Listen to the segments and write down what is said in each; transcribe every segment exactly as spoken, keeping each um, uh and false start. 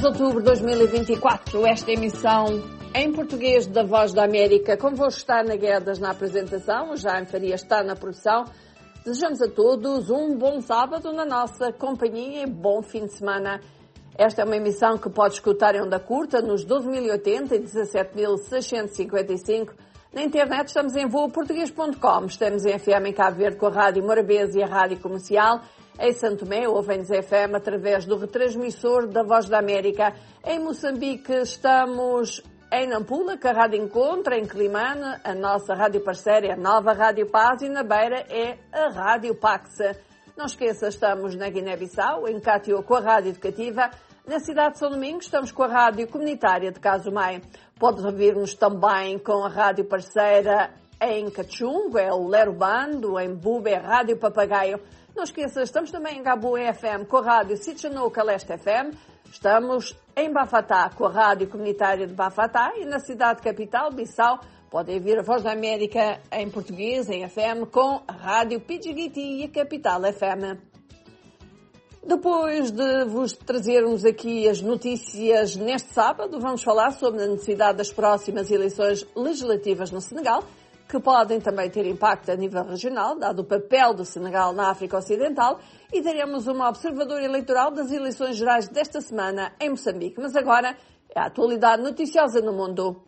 de outubro de dois mil e vinte e quatro, esta emissão em português da Voz da América. Convosco está Ana Guedes na apresentação, o Jaime Faria está na produção. Desejamos a todos um bom sábado na nossa companhia e bom fim de semana. Esta é uma emissão que pode escutar em onda curta nos doze mil e oitenta e dezassete mil seiscentos e cinquenta e cinco. Na internet estamos em voa português ponto com, estamos em F M em Cabo Verde com a Rádio Morabeza e a Rádio Comercial. Em Santo Tomé, ouvem-nos F M através do retransmissor da Voz da América. Em Moçambique estamos em Nampula, com a Rádio Encontro, em Climane, a nossa rádio parceira é a Nova Rádio Paz e na Beira é a Rádio Pax. Não esqueça, estamos na Guiné-Bissau, em Catió com a Rádio Educativa. Na cidade de São Domingos estamos com a Rádio Comunitária de Casumai. Pode ouvir-nos também com a rádio parceira em Cachungo, é o Lero Bando, em Bube é a Rádio Papagaio. Não esqueça, estamos também em Gaboé F M com a Rádio Sitchanou Caleste F M. Estamos em Bafatá com a Rádio Comunitária de Bafatá e na cidade capital, Bissau, podem ouvir a Voz da América em português, em F M, com a Rádio Pidgiguiti e a Capital F M. Depois de vos trazermos aqui as notícias neste sábado, vamos falar sobre a necessidade das próximas eleições legislativas no Senegal, que podem também ter impacto a nível regional, dado o papel do Senegal na África Ocidental, e daremos uma observadora eleitoral das eleições gerais desta semana em Moçambique. Mas agora é a atualidade noticiosa no mundo.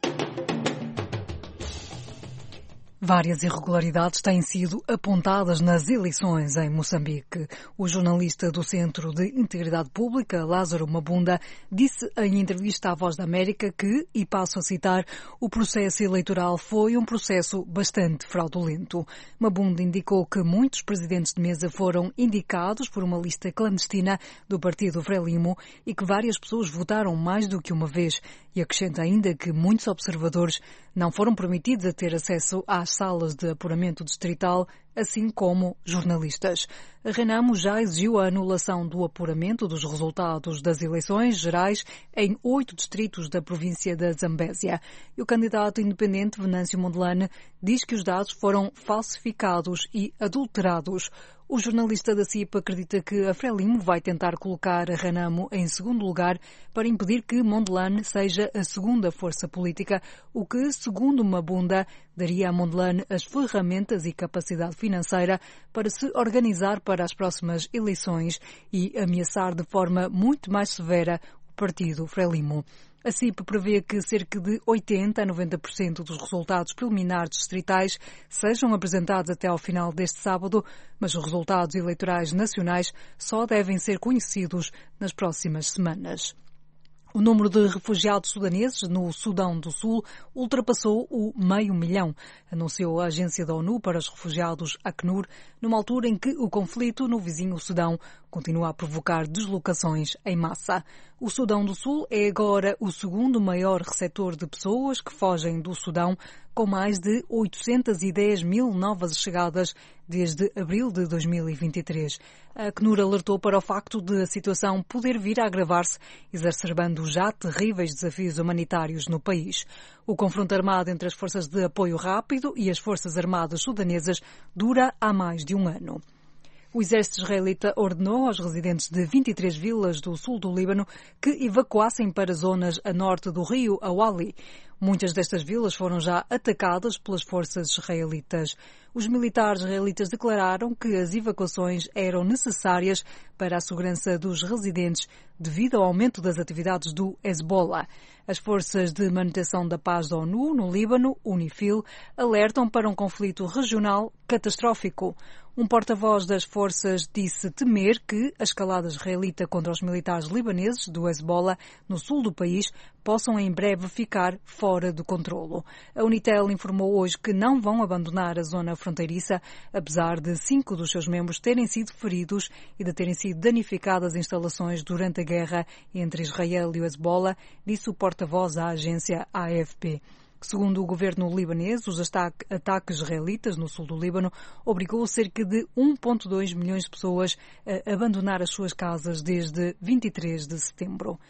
Várias irregularidades têm sido apontadas nas eleições em Moçambique. O jornalista do Centro de Integridade Pública, Lázaro Mabunda, disse em entrevista à Voz da América que, e passo a citar, o processo eleitoral foi um processo bastante fraudulento. Mabunda indicou que muitos presidentes de mesa foram indicados por uma lista clandestina do partido Frelimo e que várias pessoas votaram mais do que uma vez. E acrescenta ainda que muitos observadores não foram permitidos a ter acesso às salas de apuramento distrital, assim como jornalistas. A Renamo já exigiu a anulação do apuramento dos resultados das eleições gerais em oito distritos da província da Zambésia. E o candidato independente Venâncio Mondlane diz que os dados foram falsificados e adulterados. O jornalista da C I P acredita que a Frelimo vai tentar colocar a Renamo em segundo lugar para impedir que Mondlane seja a segunda força política, o que, segundo Mabunda, daria a Mondlane as ferramentas e capacidade financeira para se organizar para as próximas eleições e ameaçar de forma muito mais severa o partido Frelimo. A C I P prevê que cerca de oitenta a noventa por cento dos resultados preliminares distritais sejam apresentados até ao final deste sábado, mas os resultados eleitorais nacionais só devem ser conhecidos nas próximas semanas. O número de refugiados sudaneses no Sudão do Sul ultrapassou o meio milhão, anunciou a Agência da ONU para os Refugiados, ACNUR, numa altura em que o conflito no vizinho Sudão continua a provocar deslocações em massa. O Sudão do Sul é agora o segundo maior receptor de pessoas que fogem do Sudão, com mais de oitocentos e dez mil novas chegadas desde abril de dois mil e vinte e três. A ACNUR alertou para o facto de a situação poder vir a agravar-se, exacerbando já terríveis desafios humanitários no país. O confronto armado entre as forças de apoio rápido e as forças armadas sudanesas dura há mais de um ano. O exército israelita ordenou aos residentes de vinte e três vilas do sul do Líbano que evacuassem para zonas a norte do rio Awali. Muitas destas vilas foram já atacadas pelas forças israelitas. Os militares israelitas declararam que as evacuações eram necessárias para a segurança dos residentes devido ao aumento das atividades do Hezbollah. As forças de manutenção da paz da ONU no Líbano, UNIFIL, alertam para um conflito regional catastrófico. Um porta-voz das forças disse temer que a escalada israelita contra os militares libaneses do Hezbollah no sul do país possam em breve ficar fora de controlo. A Unitel informou hoje que não vão abandonar a zona fronteiriça, apesar de cinco dos seus membros terem sido feridos e de terem sido danificadas instalações durante a guerra entre Israel e o Hezbollah, disse o porta-voz à agência A F P. Segundo o governo libanês, os ataques israelitas no sul do Líbano obrigou cerca de um vírgula dois milhões de pessoas a abandonar as suas casas desde vinte e três de setembro.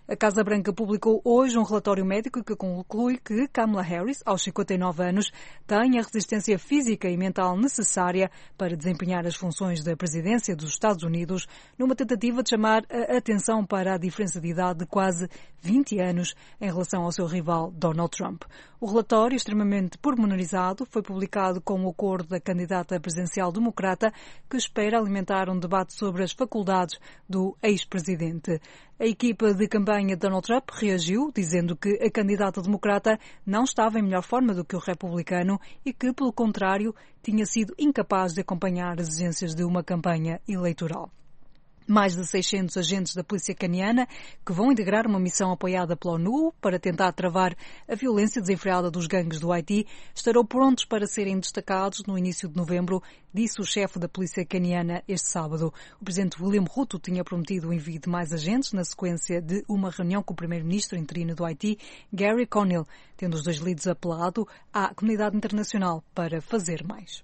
A Casa Branca publicou hoje um relatório médico que conclui que Kamala Harris, aos cinquenta e nove anos, tem a resistência física e mental necessária para desempenhar as funções da presidência dos Estados Unidos, numa tentativa de chamar a atenção para a diferença de idade de quase vinte anos em relação ao seu rival Donald Trump. O relatório, extremamente pormenorizado, foi publicado com o acordo da candidata presidencial democrata, que espera alimentar um debate sobre as faculdades do ex-presidente. A equipa de campanha de Donald Trump reagiu, dizendo que a candidata democrata não estava em melhor forma do que o republicano e que, pelo contrário, tinha sido incapaz de acompanhar as exigências de uma campanha eleitoral. Mais de seiscentos agentes da polícia caniana, que vão integrar uma missão apoiada pela ONU para tentar travar a violência desenfreada dos gangues do Haiti, estarão prontos para serem destacados no início de novembro, disse o chefe da polícia caniana este sábado. O presidente William Ruto tinha prometido o envio de mais agentes na sequência de uma reunião com o primeiro-ministro interino do Haiti, Gary Conille, tendo os dois líderes apelado à comunidade internacional para fazer mais.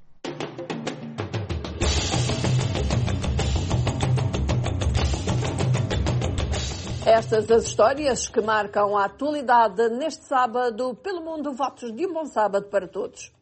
Estas as histórias que marcam a atualidade neste sábado. Pelo mundo, votos de um bom sábado para todos.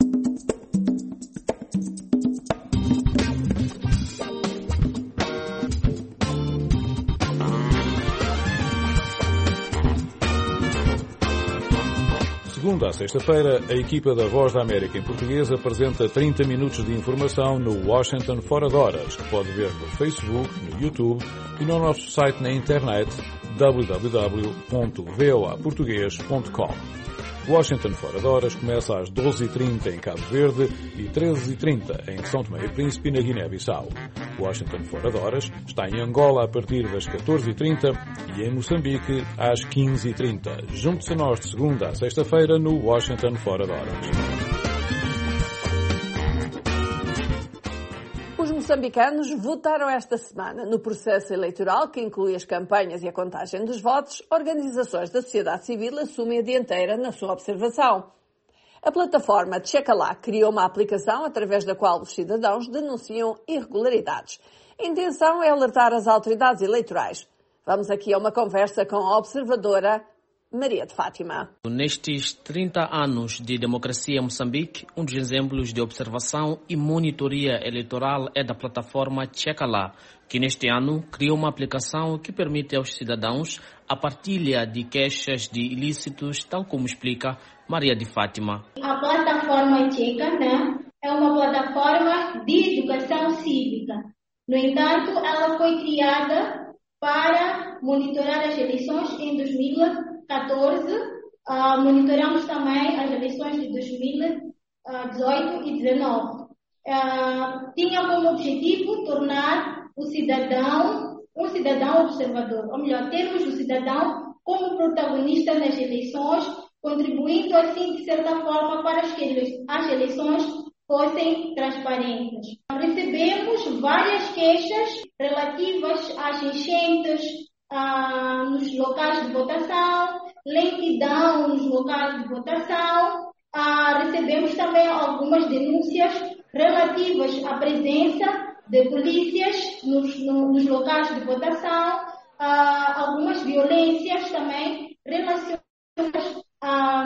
Segunda a sexta-feira, a equipa da Voz da América em português apresenta trinta minutos de informação no Washington Fora de Horas, que pode ver no Facebook, no YouTube e no nosso site na internet w w w ponto v o a português ponto com. Washington Fora de Horas começa às doze e trinta em Cabo Verde e treze e trinta em São Tomé e Príncipe e na Guiné-Bissau. Washington Fora de Horas está em Angola a partir das catorze e trinta e em Moçambique às quinze e trinta. Junte-se a nós de segunda a sexta-feira no Washington Fora de Horas. Os moçambicanos votaram esta semana no processo eleitoral que inclui as campanhas e a contagem dos votos. Organizações da sociedade civil assumem a dianteira na sua observação. A plataforma Checalá criou uma aplicação através da qual os cidadãos denunciam irregularidades. A intenção é alertar as autoridades eleitorais. Vamos aqui a uma conversa com a observadora Maria de Fátima. Nestes trinta anos de democracia em Moçambique, um dos exemplos de observação e monitoria eleitoral é da plataforma Checalá, que neste ano criou uma aplicação que permite aos cidadãos a partilha de queixas de ilícitos, tal como explica Maria de Fátima. A plataforma Checa, né, é uma plataforma de educação cívica. No entanto, ela foi criada para monitorar as eleições em dois mil e catorze, uh, monitoramos também as eleições de dois mil e dezoito e dezenove. Uh, tinha como objetivo tornar o cidadão um cidadão observador, ou melhor, termos o cidadão como protagonista nas eleições, contribuindo assim, de certa forma, para que as eleições fossem transparentes. Recebemos várias queixas relativas às enchentes Ah, nos locais de votação, lentidão nos locais de votação. Ah, recebemos também algumas denúncias relativas à presença de polícias nos, no, nos locais de votação, ah, algumas violências também relacionadas a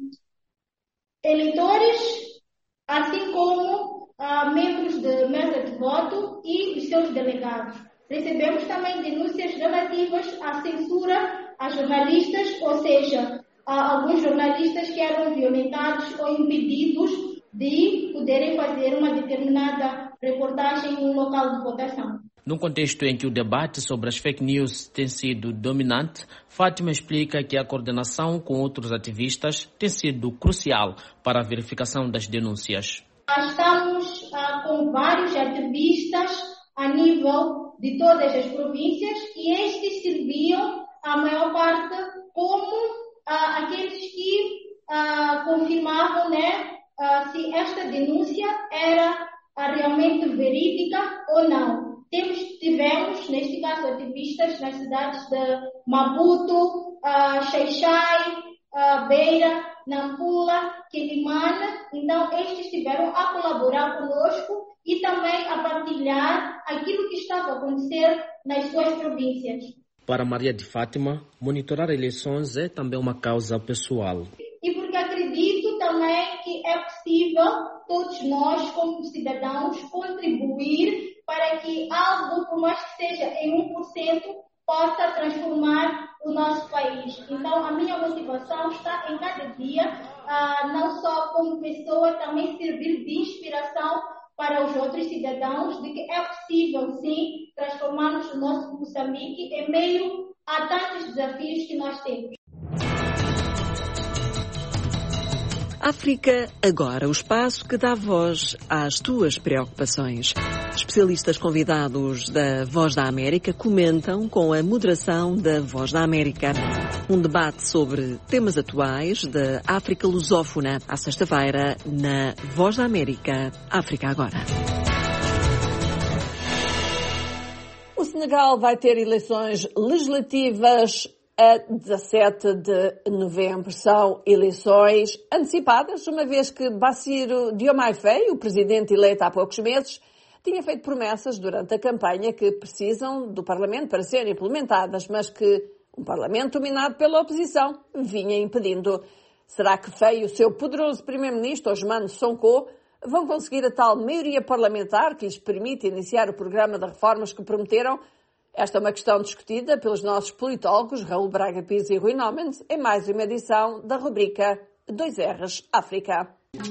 eleitores, assim como a membros de mesa de voto e os seus delegados. Recebemos também denúncias relativas à censura a jornalistas, ou seja, a alguns jornalistas que eram violentados ou impedidos de poderem fazer uma determinada reportagem no local de votação. Num contexto em que o debate sobre as fake news tem sido dominante, Fátima explica que a coordenação com outros ativistas tem sido crucial para a verificação das denúncias. Estamos ah, com vários ativistas a nível de todas as províncias e estes serviam, a maior parte, como ah, aqueles que ah, confirmavam, né, ah, se esta denúncia era ah, realmente verídica ou não. Temos, tivemos, neste caso, ativistas nas cidades de Maputo, ah, Xai-Xai, ah, Beira, Nampula, Quelimane. Então, estes estiveram a colaborar conosco e também a partilhar aquilo que estava a acontecer nas suas províncias. Para Maria de Fátima, monitorar eleições é também uma causa pessoal. E porque acredito também que é possível todos nós, como cidadãos, contribuir para que algo, por mais que seja em um por cento, possa transformar o nosso país. Então, a minha motivação está em cada dia, ah, não só como pessoa, também servir de inspiração para os outros cidadãos, de que é possível, sim, transformarmos o nosso Moçambique em meio a tantos desafios que nós temos. África Agora, o espaço que dá voz às tuas preocupações. Especialistas convidados da Voz da América comentam com a moderação da Voz da América. Um debate sobre temas atuais da África lusófona, à sexta-feira, na Voz da América, África Agora. O Senegal vai ter eleições legislativas a dezassete de novembro. São eleições antecipadas, uma vez que Bassirou Diomaye Faye, o presidente eleito há poucos meses, tinha feito promessas durante a campanha que precisam do Parlamento para serem implementadas, mas que um Parlamento dominado pela oposição vinha impedindo. Será que Faye e o seu poderoso primeiro-ministro, Ousmane Sonko, vão conseguir a tal maioria parlamentar que lhes permite iniciar o programa de reformas que prometeram? Esta é uma questão discutida pelos nossos politólogos Raul Braga Pires e Rui Nomens em mais uma edição da rubrica dois R's África.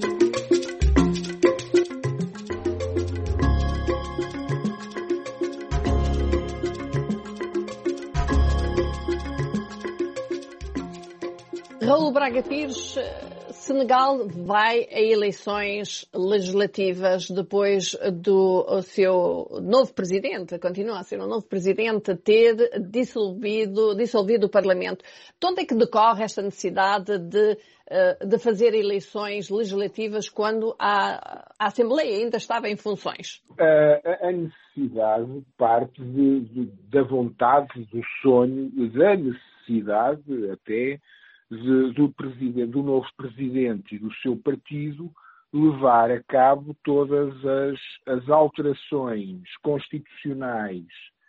Raul Braga Pires, Senegal vai a eleições legislativas depois do seu novo presidente, continua a ser um novo presidente, ter dissolvido, dissolvido o Parlamento. De onde é que decorre esta necessidade de, de fazer eleições legislativas quando a, a Assembleia ainda estava em funções? A, a necessidade parte de, de, da vontade, do sonho, da necessidade até De, do, presidente, do novo presidente e do seu partido levar a cabo todas as, as alterações constitucionais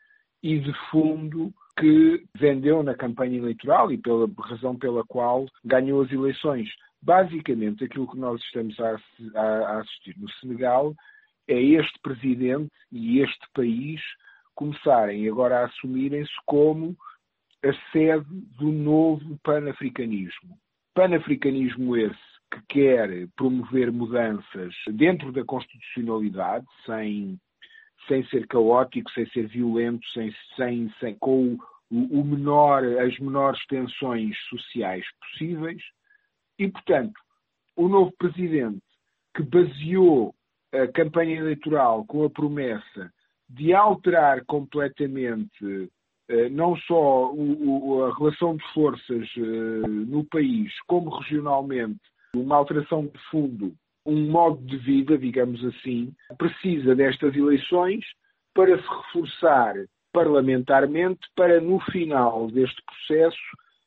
e de fundo que vendeu na campanha eleitoral e pela razão pela qual ganhou as eleições. Basicamente, aquilo que nós estamos a, a, a assistir no Senegal é este presidente e este país começarem agora a assumirem-se como a sede do novo panafricanismo. Panafricanismo esse que quer promover mudanças dentro da constitucionalidade, sem, sem ser caótico, sem ser violento, sem, sem, sem, com o, o menor, as menores tensões sociais possíveis. E, portanto, o novo presidente que baseou a campanha eleitoral com a promessa de alterar completamente não só o, a relação de forças uh, no país, como regionalmente, uma alteração de fundo, um modo de vida, digamos assim, precisa destas eleições para se reforçar parlamentarmente, para no final deste processo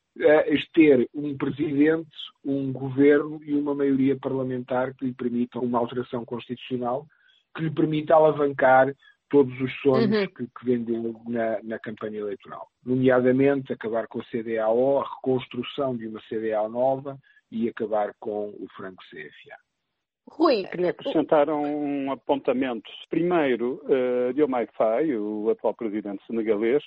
uh, ter um presidente, um governo e uma maioria parlamentar que lhe permitam uma alteração constitucional, que lhe permita alavancar todos os sonhos uhum. que, que vendeu na, na campanha eleitoral. Nomeadamente, acabar com a C D A O, a reconstrução de uma C D A O nova e acabar com o franco C F A. Rui, queria acrescentar um apontamento. Primeiro, uh, Diomaye Faye, o atual presidente senegalês,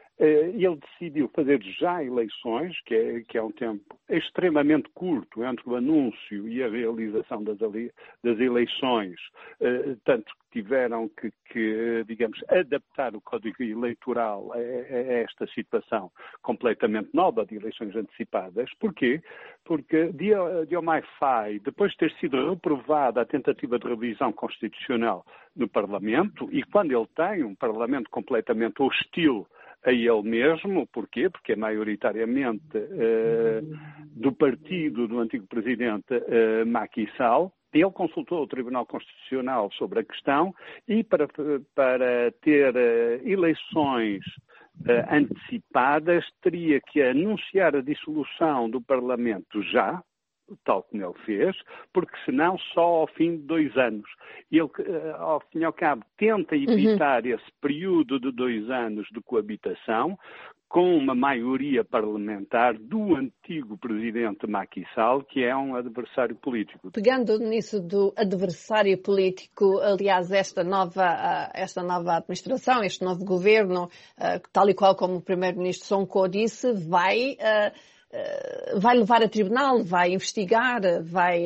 ele decidiu fazer já eleições, que é, que é um tempo extremamente curto entre o anúncio e a realização das, das eleições, eh, tanto que tiveram que, que, digamos, adaptar o Código Eleitoral a, a esta situação completamente nova de eleições antecipadas. Porquê? Porque Diomaye Faye, depois de ter sido reprovada a tentativa de revisão constitucional no Parlamento, e quando ele tem um Parlamento completamente hostil a ele mesmo, porquê? Porque é maioritariamente eh, do partido do antigo presidente eh, Macky Sall. Ele consultou o Tribunal Constitucional sobre a questão e para, para ter eh, eleições eh, antecipadas teria que anunciar a dissolução do Parlamento já, tal como ele fez, porque senão só ao fim de dois anos. Ele, ao fim e ao cabo, tenta evitar uhum. esse período de dois anos de coabitação, com uma maioria parlamentar do antigo presidente Macky Sall, que é um adversário político. Pegando nisso do adversário político, aliás, esta nova, esta nova administração, este novo governo, tal e qual como o primeiro-ministro Sonko disse, vai, vai levar a tribunal, vai investigar, vai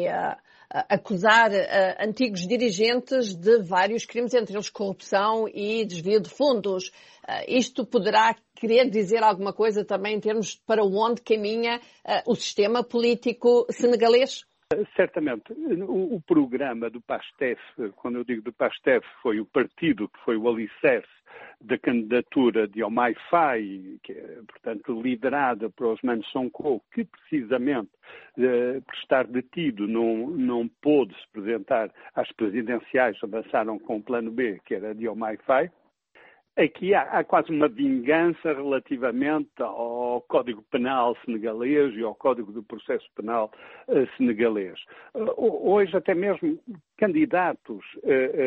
acusar antigos dirigentes de vários crimes, entre eles corrupção e desvio de fundos. Isto poderá querer dizer alguma coisa também em termos para onde caminha uh, o sistema político senegalês? Certamente. O, o programa do PASTEF, quando eu digo do PASTEF, foi o partido que foi o alicerce da candidatura de Diomaye Faye, que é, portanto, liderada por Ousmane Sonko, que precisamente, eh, por estar detido, não, não pôde se apresentar às presidenciais, avançaram com o plano B, que era Diomaye Faye. Aqui há, há quase uma vingança relativamente ao Código Penal senegalês e ao Código do Processo Penal uh, senegalês. Uh, hoje até mesmo candidatos uh,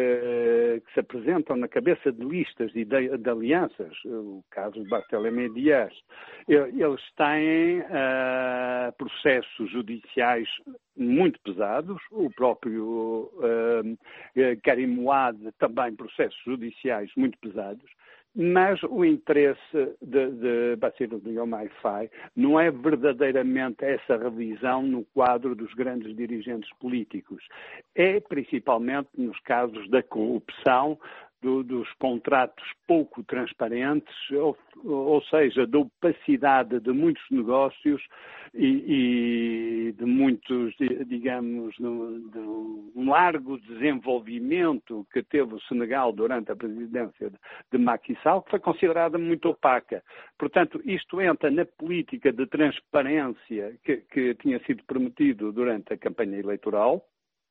uh, que se apresentam na cabeça de listas e de, de alianças, uh, o caso de Barthélémy Dias, eles têm uh, processos judiciais muito pesados, o próprio uh, Karim Ouad também processos judiciais muito pesados, mas o interesse de, de Bassirou Diomaye Faye não é verdadeiramente essa revisão no quadro dos grandes dirigentes políticos. É principalmente nos casos da corrupção, Do, dos contratos pouco transparentes, ou, ou seja, da opacidade de muitos negócios e, e de muitos, digamos, de, de um largo desenvolvimento que teve o Senegal durante a presidência de, de Macky Sall, que foi considerada muito opaca. Portanto, isto entra na política de transparência que, que tinha sido prometido durante a campanha eleitoral.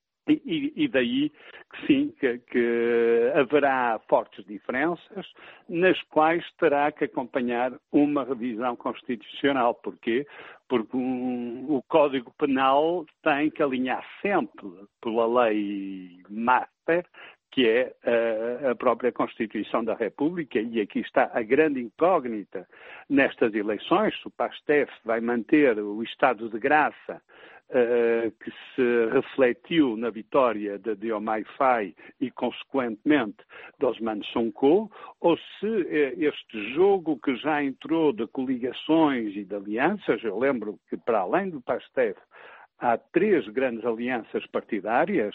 E, e daí que sim, que, que haverá fortes diferenças, nas quais terá que acompanhar uma revisão constitucional. Porquê? Porque um, o Código Penal tem que alinhar sempre pela lei Master, que é a, a própria Constituição da República, e aqui está a grande incógnita nestas eleições, se o PASTEF vai manter o estado de graça Uh, que se refletiu na vitória de Diomaye Faye e, consequentemente, de Ousmane Sonko, ou se uh, este jogo que já entrou de coligações e de alianças, eu lembro que, para além do PASTEF, há três grandes alianças partidárias,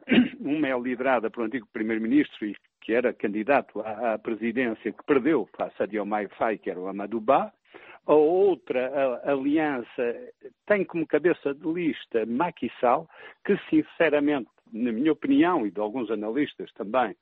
uma é liderada pelo antigo primeiro-ministro e que era candidato à, à presidência, que perdeu face a Diomaye Faye, que era o Amadou Ba. A outra a, a aliança tem como cabeça de lista Macky Sall, que sinceramente, na minha opinião e de alguns analistas também,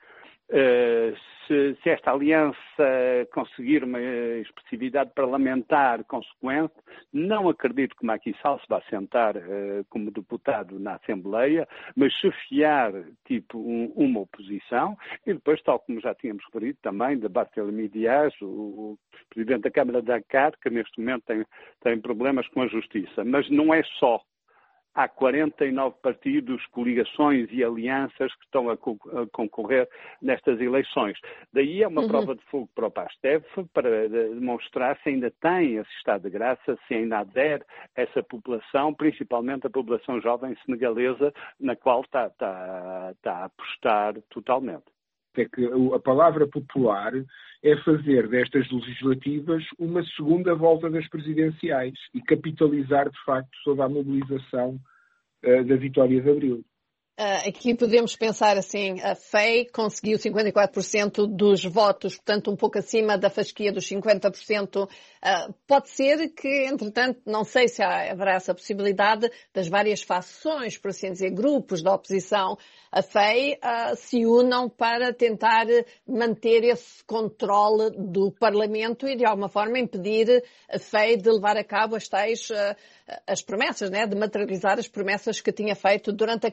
uh, se, se esta aliança conseguir uma expressividade parlamentar consequente, não acredito que Macky Sall se vá sentar uh, como deputado na Assembleia, mas chefiar tipo um, uma oposição, e depois, tal como já tínhamos referido também, de Barthélémy Dias, o, o presidente da Câmara de Dakar, que neste momento tem, tem problemas com a justiça. Mas não é só. Há quarenta e nove partidos, coligações e alianças que estão a, co- a concorrer nestas eleições. Daí é uma uhum. prova de fogo para o PASTEF, para demonstrar se ainda tem esse estado de graça, se ainda adere essa população, principalmente a população jovem senegalesa, na qual está, está, está a apostar totalmente. É que a palavra popular é fazer destas legislativas uma segunda volta das presidenciais e capitalizar, de facto, toda a mobilização uh, da vitória de Abril. Uh, aqui podemos pensar assim, a Faye conseguiu cinquenta e quatro por cento dos votos, portanto um pouco acima da fasquia dos cinquenta por cento. Uh, pode ser que, entretanto, não sei se há, haverá essa possibilidade das várias fações, por assim dizer, grupos da oposição a Faye, uh, se unam para tentar manter esse controle do Parlamento e, de alguma forma, impedir a Faye de levar a cabo as tais, uh, as promessas, né, de materializar as promessas que tinha feito durante a campanha.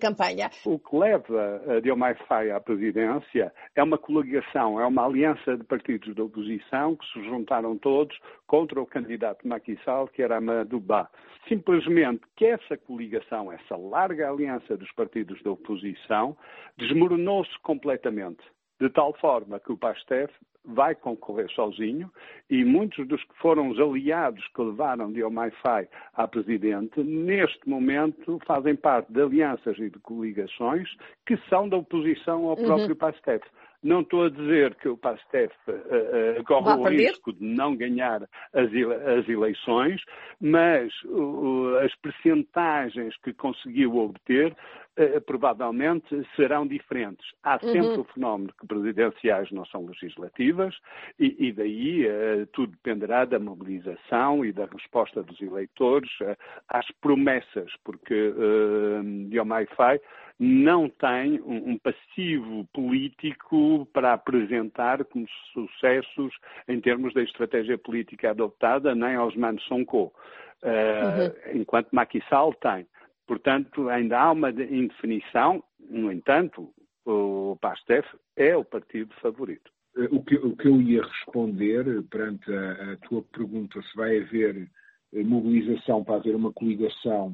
Pastef. O que leva a Diomaye Faye à presidência é uma coligação, é uma aliança de partidos da oposição que se juntaram todos contra o candidato Macky Sall, que era Amadou Ba. Simplesmente que essa coligação, essa larga aliança dos partidos da oposição, desmoronou-se completamente, de tal forma que o Pastef vai concorrer sozinho e muitos dos que foram os aliados que levaram Diomaye Faye à presidente, neste momento fazem parte de alianças e de coligações que são da oposição ao próprio uhum. Pastef. Não estou a dizer que o Pastef uh, uh, corre o risco de não ganhar as, ele- as eleições, mas uh, as percentagens que conseguiu obter uh, provavelmente serão diferentes. Há sempre uhum. o fenómeno que presidenciais não são legislativas e, e daí uh, tudo dependerá da mobilização e da resposta dos eleitores uh, às promessas, porque uh, Diomaye Faye não tem um, um passivo político para apresentar como sucessos em termos da estratégia política adotada, nem Ousmane Sonko, uh, uhum. enquanto Macky Sall tem. Portanto, ainda há uma indefinição. No entanto, o Pastef é o partido favorito. O que, o que eu ia responder perante a, a tua pergunta, se vai haver mobilização para haver uma coligação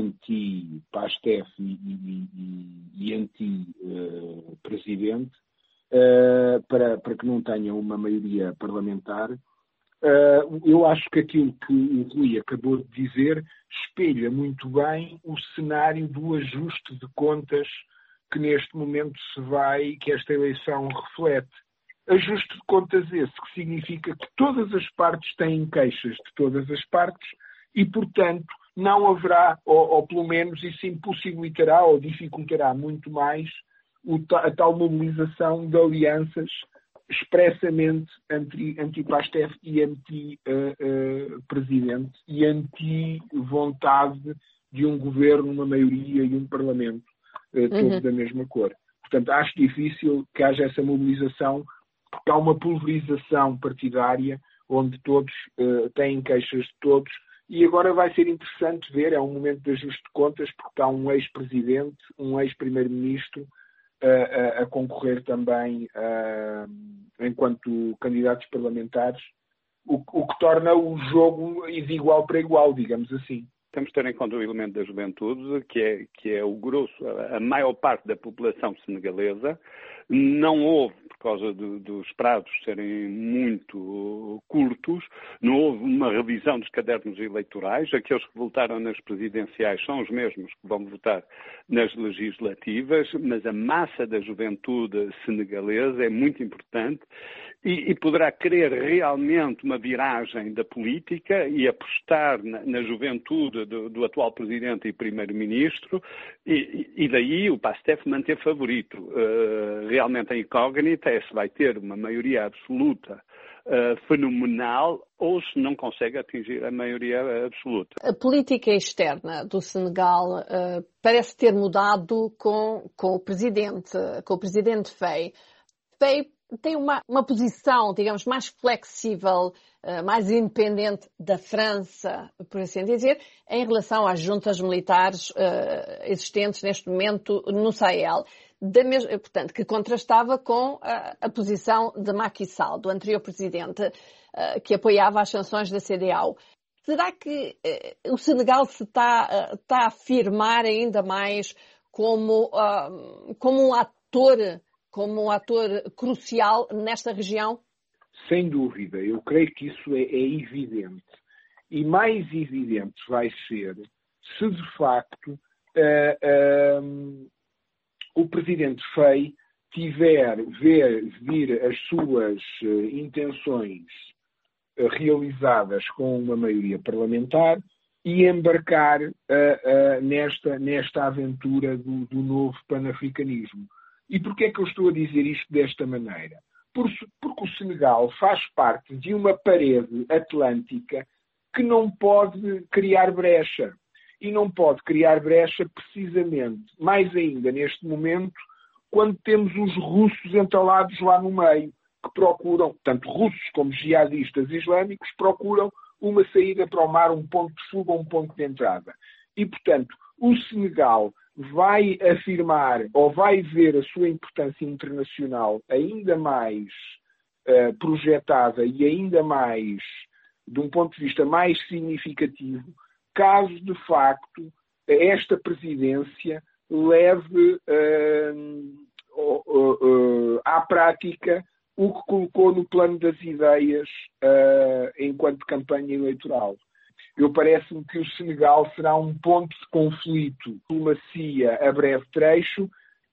anti-Pastef e, e, e, e anti-presidente, uh, uh, para, para que não tenha uma maioria parlamentar, uh, eu acho que aquilo que o Rui acabou de dizer espelha muito bem o cenário do ajuste de contas que neste momento se vai, que esta eleição reflete. Ajuste de contas esse, que significa que todas as partes têm queixas de todas as partes e, portanto, não haverá, ou, ou pelo menos isso impossibilitará ou dificultará muito mais o, a tal mobilização de alianças expressamente anti, anti-Pastef e anti-presidente uh, uh, e anti-vontade de um governo, uma maioria e um parlamento, uh, todos uhum. da mesma cor. Portanto, acho difícil que haja essa mobilização, porque há uma pulverização partidária onde todos uh, têm queixas de todos e agora vai ser interessante ver, é um momento de ajuste de contas, porque está um ex-presidente, um ex-primeiro-ministro uh, a, a concorrer também uh, enquanto candidatos parlamentares, o, o que torna o jogo de igual para igual, digamos assim. Temos de ter em conta o elemento da juventude, que é, que é o grosso, a maior parte da população senegalesa. Não houve, por causa do, dos prazos serem muito curtos, não houve uma revisão dos cadernos eleitorais. Aqueles que votaram nas presidenciais são os mesmos que vão votar nas legislativas, mas a massa da juventude senegalesa é muito importante e, e poderá querer realmente uma viragem da política e apostar na, na juventude do, do atual presidente e primeiro-ministro e, e daí o Pastef manter favorito. Uh, realmente a incógnita é se vai ter uma maioria absoluta uh, fenomenal ou se não consegue atingir a maioria absoluta. A política externa do Senegal uh, parece ter mudado com, com o presidente, com o presidente Faye. Faye tem uma, uma posição, digamos, mais flexível, uh, mais independente da França, por assim dizer, em relação às juntas militares uh, existentes neste momento no Sahel. Da mes... Portanto, que contrastava com a, a posição de Macky Sall, do anterior presidente, uh, que apoiava as sanções da C D A O. Será que uh, o Senegal se está, uh, está a afirmar ainda mais como, uh, como um ator como um ator crucial nesta região? Sem dúvida, eu creio que isso é, é evidente. E mais evidente vai ser se de facto uh, um, o presidente Faye tiver ver, vir as suas uh, intenções uh, realizadas com uma maioria parlamentar e embarcar uh, uh, nesta, nesta aventura do, do novo panafricanismo. E porquê é que eu estou a dizer isto desta maneira? Porque o Senegal faz parte de uma parede atlântica que não pode criar brecha. E não pode criar brecha precisamente, mais ainda neste momento, quando temos os russos entalados lá no meio, que procuram, tanto russos como jihadistas islâmicos, procuram uma saída para o mar, um ponto de fuga, um ponto de entrada. E, portanto, o Senegal vai afirmar ou vai ver a sua importância internacional ainda mais uh, projetada e ainda mais, de um ponto de vista mais significativo, caso de facto esta presidência leve uh, uh, uh, à prática o que colocou no plano das ideias uh, enquanto campanha eleitoral. Eu parece-me que o Senegal será um ponto de conflito, diplomacia a breve trecho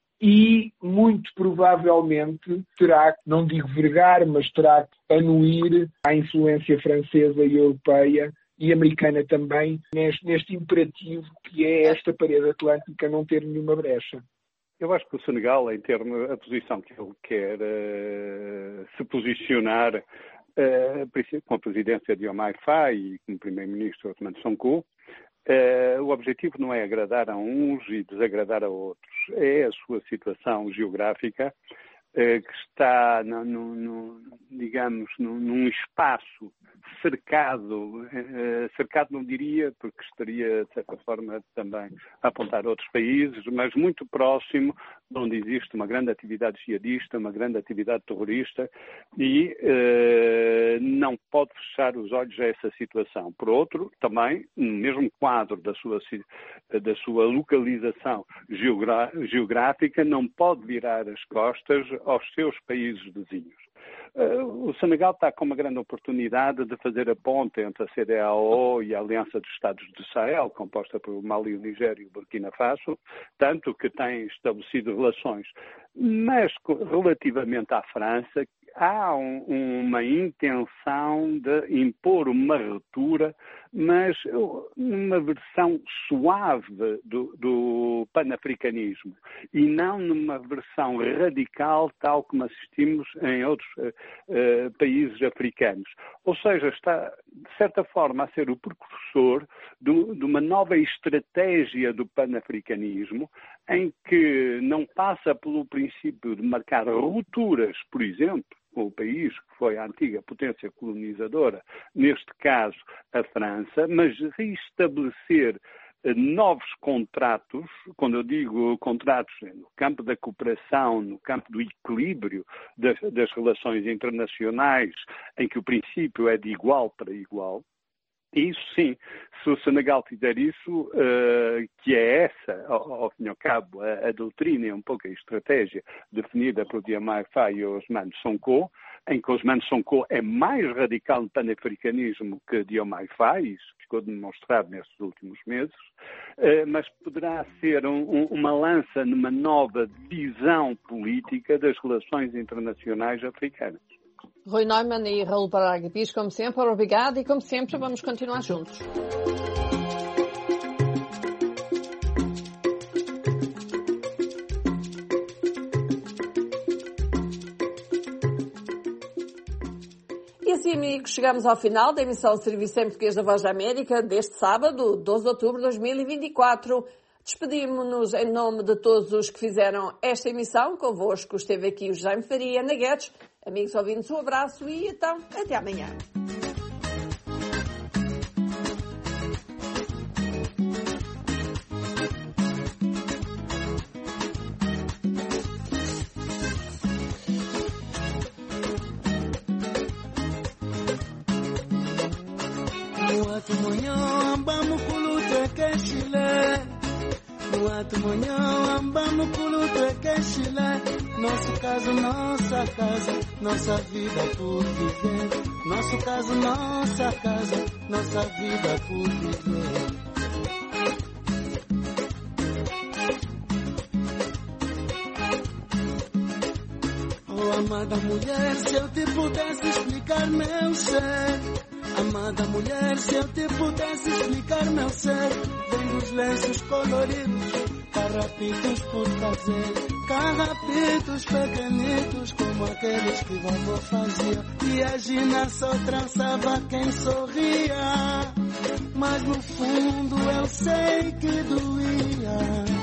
e, muito provavelmente, terá, não digo vergar, mas terá que anuir à influência francesa e europeia e americana também neste, neste imperativo que é esta parede atlântica não ter nenhuma brecha. Eu acho que o Senegal, em termos da posição que ele quer uh, se posicionar uh, com a presidência de Diomaye Faye e como primeiro-ministro Ousmane Sonko, uh, o objetivo não é agradar a uns e desagradar a outros. É a sua situação geográfica uh, que está, no, no, no, digamos, no, num espaço cercado, uh, cercado não diria, porque estaria, de certa forma, também a apontar outros países, mas muito próximo de onde existe uma grande atividade jihadista, uma grande atividade terrorista e uh, não pode fechar os olhos a essa situação. Por outro, também, no mesmo quadro da sua, da sua localização geogra- geográfica, não pode virar as costas aos seus países vizinhos. Uh, o Senegal está com uma grande oportunidade de fazer a ponte entre a C D A O e a Aliança dos Estados do Sahel, composta por Mali, Nigéria e Burkina Faso, tanto que tem estabelecido relações. Mas, relativamente à França, há um, uma intenção de impor uma ruptura, mas uma versão suave do, do panafricanismo e não numa versão radical, tal como assistimos em outros uh, uh, países africanos. Ou seja, está, de certa forma, a ser o precursor de, de uma nova estratégia do panafricanismo, em que não passa pelo princípio de marcar rupturas, por exemplo, com o país que foi a antiga potência colonizadora, neste caso a França, mas reestabelecer novos contratos, quando eu digo contratos no campo da cooperação, no campo do equilíbrio das, das relações internacionais, em que o princípio é de igual para igual. Isso sim, se o Senegal fizer isso, uh, que é essa, ao, ao fim e ao cabo, a, a doutrina e um pouco a estratégia definida por Diomaye Faye e Ousmane Sonko, em que Ousmane Sonko é mais radical no panafricanismo que Diomaye Faye, isso ficou demonstrado nestes últimos meses, uh, mas poderá ser um, um, uma lança numa nova visão política das relações internacionais africanas. Rui Neumann e Raul Braga Pires, como sempre, obrigado e como sempre vamos continuar juntos. E assim, amigos, chegamos ao final da emissão de Serviço em Português da Voz da América deste sábado, doze de outubro de dois mil e vinte e quatro. Despedimos-nos em nome de todos os que fizeram esta emissão. Convosco esteve aqui o Jaime Faria, Ana Guedes. Amigos ouvintes, um abraço e então, até amanhã. Nosso caso, nossa casa, nossa vida por viver. Nosso caso, nossa casa, nossa vida por viver. Oh, amada mulher, se eu te pudesse explicar meu ser. Amada mulher, se eu te pudesse explicar meu ser. Vem dos lenços coloridos, carrapitos por fazer. Carrapitos pequenitos como aqueles que vovô fazia. E a Gina só trançava quem sorria, mas no fundo eu sei que doía.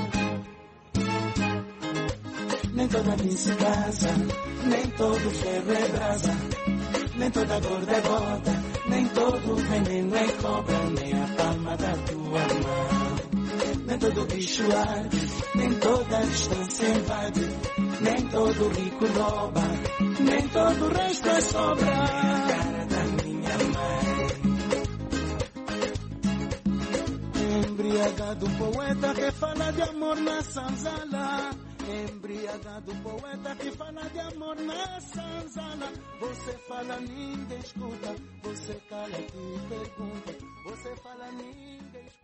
Nem toda miss casa, nem todo ferro é brasa, nem toda gorda é bota, nem todo veneno é cobra, nem a palma da tua mão. Nem todo todo bicho arde, nem toda distância invade, nem todo rico rouba, nem todo resto é sobra. Cara da minha mãe. Embriagado poeta que fala de amor na sanzala. Embriagado poeta que fala de amor na sanzala. Você fala, ninguém escuta. Você cala e pergunta. Você fala, ninguém escuta.